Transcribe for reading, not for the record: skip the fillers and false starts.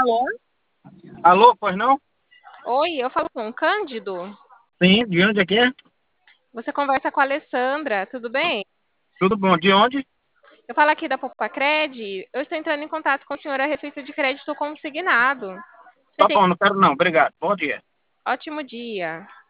Alô? Alô, pois não? Oi, eu falo com o Cândido. Sim, de onde é que é? Você conversa com a Alessandra, tudo bem? Tudo bom, de onde? Eu falo aqui da Popacred. Eu estou entrando em contato com o senhor a respeito de crédito consignado. Você Tá tem bom, não quero não, obrigado. Bom dia. ótimo dia.